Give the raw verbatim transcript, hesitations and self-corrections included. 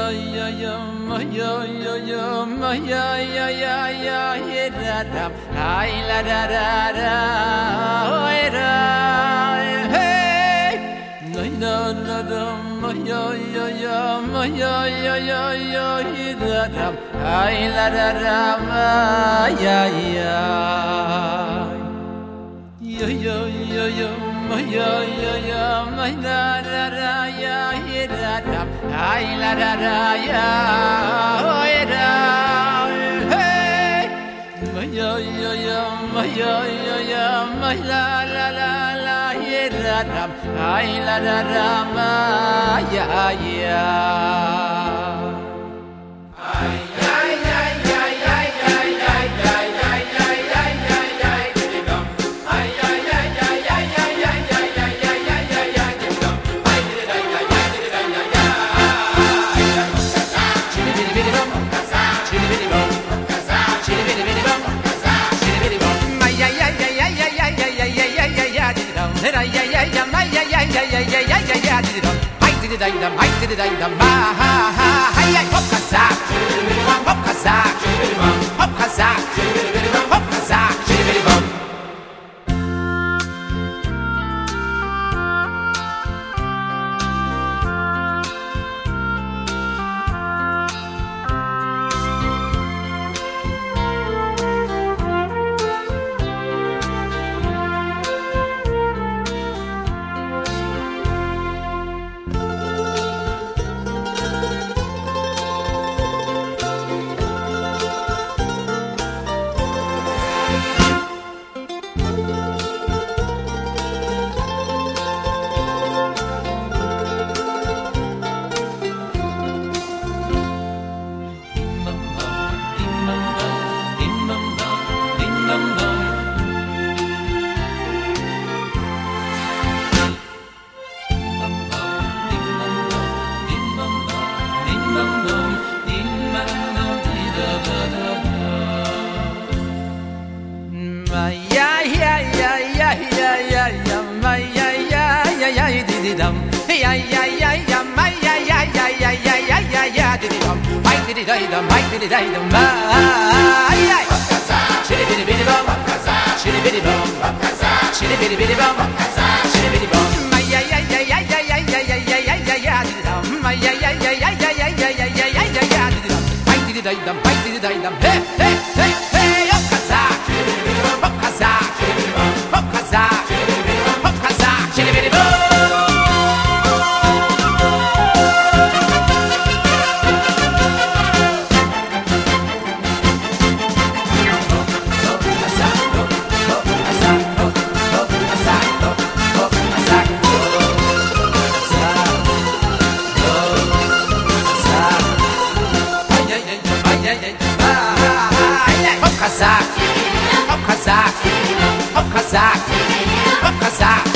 ya ya ma ya ya ya ma ya ya ya ya ye da da ai la da da da oi da hey na na na da ma ya ya ya ma ya ya ya ya ye da da ai la da da ma ya ya ya ya ya ya ma ya ya ya ma da da da ya ye da da ai la da da ya oi da hey ma ya ya ya ma ya ya ya ma la la la la ye da da ai la da da ma ya ya ai ai ai ai ai ai ai ai ai ai ai did dum ai ai ai ai ai ai ai ai ai ai ai ai did dum ai did ai ai ai did ai ai ai chili bidi bidi bum chili bidi bum chili bidi bidi bum chili bidi bum ai ai ai ai ai ai ai ai ai ai ai ai did dum ai ai ai ai ai ai ai ai ai ai ai ai did dum ai did ai dum ai did ai dum ha ha ha ai ai hop kasa hop kasa hop kasa hop kasa chili bidi bum dum ya ya ya ya ma ya ya ya ya ya ya ya ya did dum ai did dai dum ai did dai dum ai ai chili bidi bidi bum chili bidi bum chili bidi bidi bum chili bidi bum ma ya ya ya ya ya ya ya ya ya ya ya ya did dum ma ya ya ya ya ya ya ya ya ya ya ya ya did dum ai did dai dum ai did dai dum hey hey hey hey up kaza up kaza up kaza up kaza chili bidi bum Hop Kazakh, hop Kazakh, hop Kazakh, hop Kazakh.